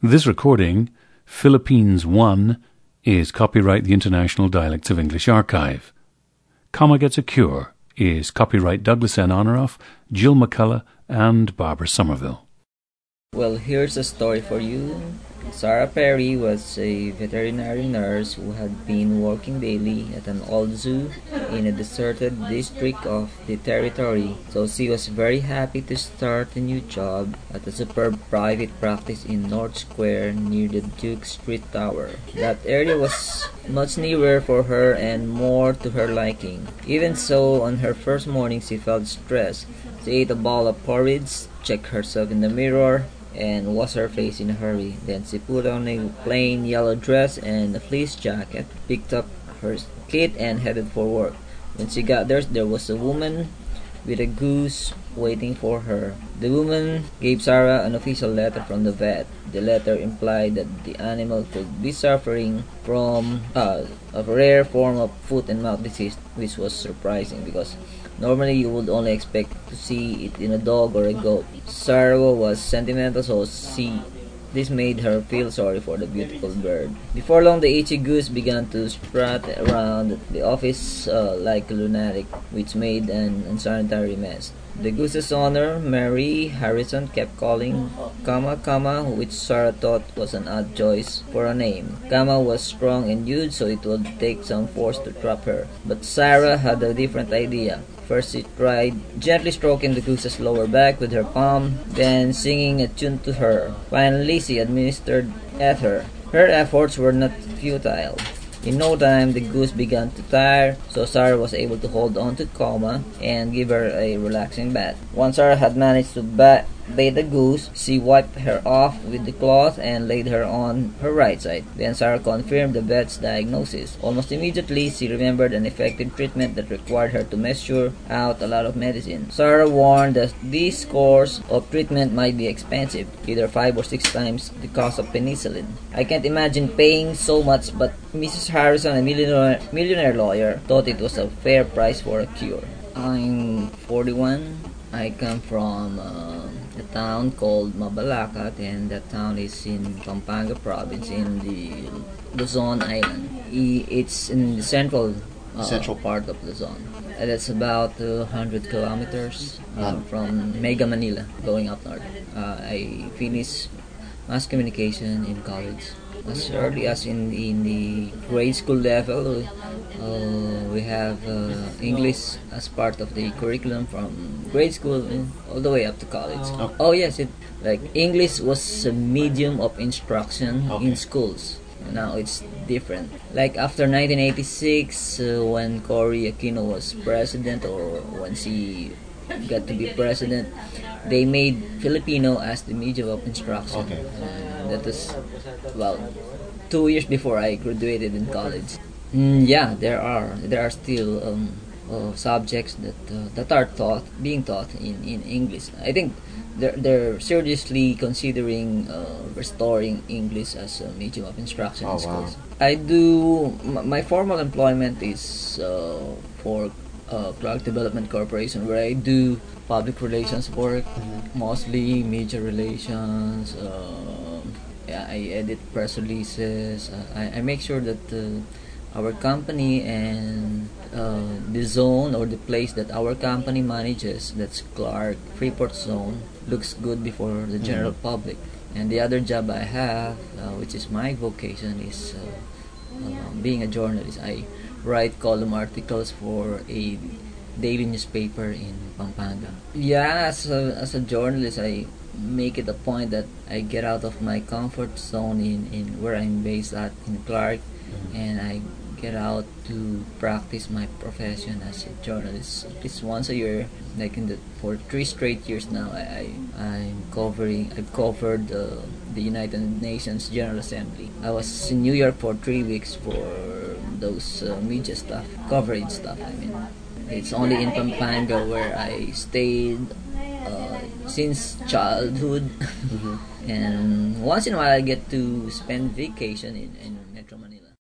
This recording, Philippines 1, is copyright the International Dialects of English Archive. Comma Gets a Cure is copyright Douglas N. Honoraff, Jill McCullough, and Barbara Somerville. Well, here's a story for you. Sarah Perry was a veterinary nurse who had been working daily at an old zoo in a deserted district of the territory. So she was very happy to start a new job at a superb private practice in North Square near the Duke Street Tower. That area was much nearer for her and more to her liking. Even so, on her first morning she felt stressed. She ate a bowl of porridge, checked herself in the mirror, and washed her face in a hurry. Then she put on a plain yellow dress and a fleece jacket, picked up her kit, and headed for work. When she got there was a woman with a goose waiting for her. The woman gave Sarah an official letter from the vet. The letter implied that the animal could be suffering from a rare form of foot and mouth disease, which was surprising because normally you would only expect to see it in a dog or a goat. Sarah was sentimental, so this made her feel sorry for the beautiful bird. Before long, the itchy goose began to strut around the office like a lunatic, which made an unsanitary mess. The goose's owner, Mary Harrison, kept calling Kama, which Sarah thought was an odd choice for a name. Kama was strong and huge, so it would take some force to trap her. But Sarah had a different idea. First, she tried gently stroking the goose's lower back with her palm, then singing a tune to her. Finally, she administered ether. Her efforts were not futile. In no time, the goose began to tire, so Sarah was able to hold on to Kama and give her a relaxing bath. Once Sarah had managed to bathe the goose, she wiped her off with the cloth and laid her on her right side. Then Sarah confirmed the vet's diagnosis. Almost immediately, she remembered an effective treatment that required her to measure out a lot of medicine. Sarah warned that this course of treatment might be expensive, either 5 or 6 times the cost of penicillin. I can't imagine paying so much, but Mrs. Harrison, a millionaire lawyer, thought it was a fair price for a cure. I'm 41. I come from a town called Mabalacat, and that town is in Pampanga province in the Luzon Island. It's in the central part of Luzon. That's about 100 kilometers from Mega Manila, going up north. I finished mass communication in college. As early as in the grade school level, we have English as part of the curriculum from grade school all the way up to college. Oh yes, English was a medium of instruction in schools. Now it's different. Like after 1986, when Cory Aquino was president, or when she got to be president, they made Filipino as the medium of instruction. That was about 2 years before I graduated in college. Yeah, there are still subjects that are being taught in English. I think they're seriously considering restoring English as a medium of instruction in schools. I do my formal employment is for Clark Development Corporation, where I do public relations work, mostly media relations. I edit press releases. I make sure that our company and the zone or the place that our company manages, that's Clark Freeport Zone, looks good before the general public. And the other job I have, which is my vocation, is being a journalist. I write column articles for a daily newspaper in Pampanga. Yeah, as a journalist, I make it a point that I get out of my comfort zone in where I'm based at in Clark, and I get out to practice my profession as a journalist at least once a year. For 3 straight years now, I've covered the United Nations General Assembly. I was in New York for 3 weeks for those media stuff, coverage stuff. I mean, it's only in Pampanga where I stayed since childhood. And once in a while I get to spend vacation in